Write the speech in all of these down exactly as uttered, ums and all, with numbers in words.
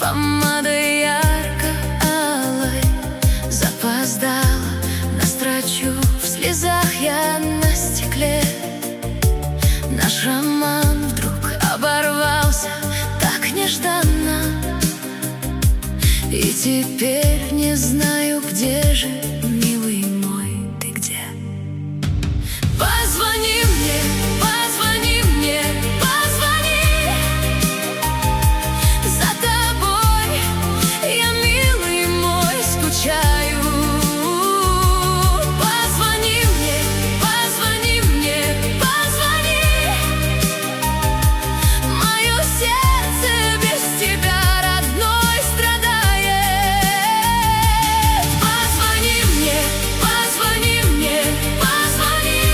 помадой ярко-алой. Запоздала, настрочу в слезах я на стекле. Наш роман вдруг оборвался так нежданно, и теперь не знаю, где же, милый мой, ты где? Позвони мне, позвони мне, позвони. За тобой я, милый мой, скучаю. Позвони мне, позвони мне, позвони. Мое сердце без тебя, родной, страдает. Позвони мне, позвони мне, позвони.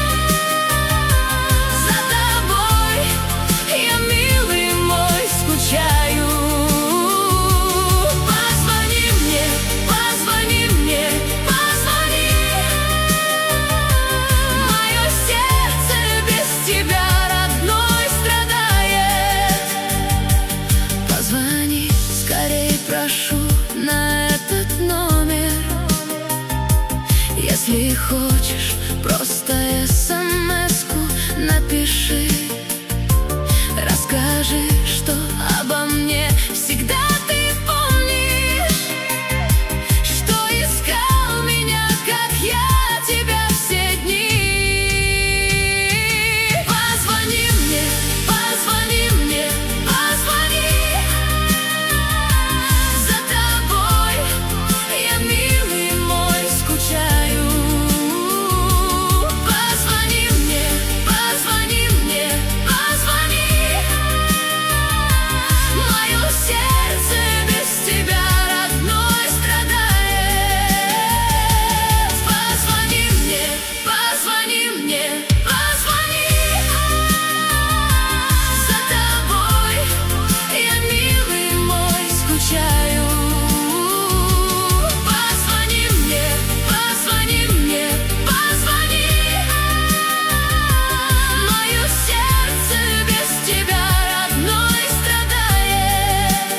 За тобой я, милый мой, скучаю. Позвони мне, позвони мне, позвони. Мое сердце без тебя, родной, страдает. Позвони скорей, прошу, на этот номер. Если хочешь, просто эс-эм-эску напиши. Расскажи, что обо мне всегда ты помнишь, что искал меня, как я тебя, все дни. Позвони мне, позвони мне, позвони. За тобой я, милый мой, скучаю. Позвони мне, позвони мне, позвони. Мое сердце без тебя, родной, страдает. Позвони мне, позвони мне, позвони. За тобой я, милый мой, скучаю. Позвони мне, позвони мне, позвони. Мое сердце без тебя, родной, страдает.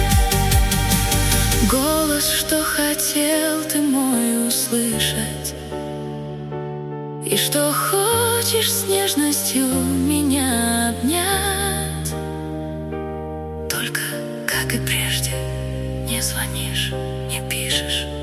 Голос, что хотел ты мой услышать, и что хочешь с нежностью меня обнять. Только, как и прежде, не звонишь, не пишешь.